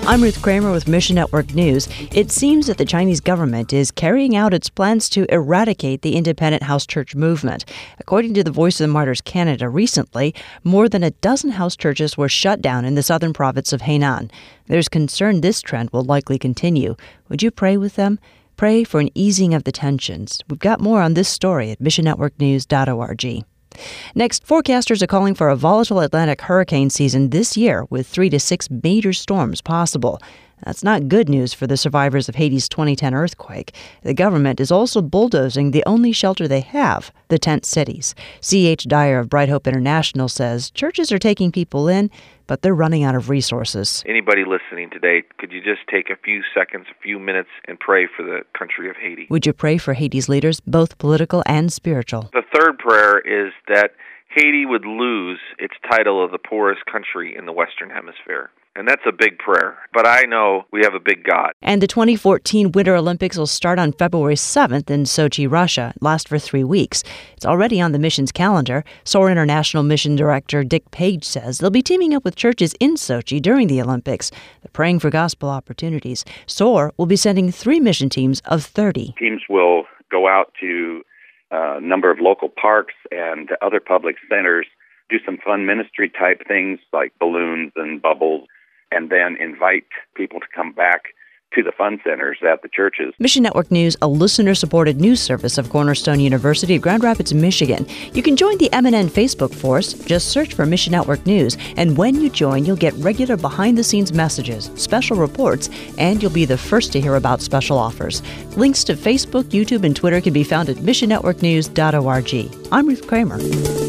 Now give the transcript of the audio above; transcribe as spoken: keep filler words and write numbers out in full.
I'm Ruth Kramer with Mission Network News. It seems that the Chinese government is carrying out its plans to eradicate the independent house church movement. According to the Voice of the Martyrs Canada recently, more than a dozen house churches were shut down in the southern province of Hainan. There's concern this trend will likely continue. Would you pray with them? Pray for an easing of the tensions. We've got more on this story at mission network news dot org. Next, forecasters are calling for a volatile Atlantic hurricane season this year with three to six major storms possible. That's not good news for the survivors of Haiti's twenty ten earthquake. The government is also bulldozing the only shelter they have, the tent cities. C H. Dyer of Bright Hope International says churches are taking people in, but they're running out of resources. Anybody listening today, could you just take a few seconds, a few minutes, and pray for the country of Haiti? Would you pray for Haiti's leaders, both political and spiritual? The third prayer is that Haiti would lose its title of the poorest country in the Western Hemisphere. And that's a big prayer. But I know we have a big God. And the twenty fourteen Winter Olympics will start on February seventh in Sochi, Russia, last for three weeks. It's already on the mission's calendar. S O A R International Mission Director Dick Page says they'll be teaming up with churches in Sochi during the Olympics. They're praying for gospel opportunities. S O A R will be sending three mission teams of thirty. Teams will go out to a number of local parks and other public centers, do some fun ministry type things like balloons and bubbles, and then invite people to come back to the fun centers at the churches. Mission Network News, a listener-supported news service of Cornerstone University of Grand Rapids, Michigan. You can join the M N N Facebook force. Just search for Mission Network News, and when you join, you'll get regular behind-the-scenes messages, special reports, and you'll be the first to hear about special offers. Links to Facebook, YouTube, and Twitter can be found at mission network news dot org. I'm Ruth Kramer.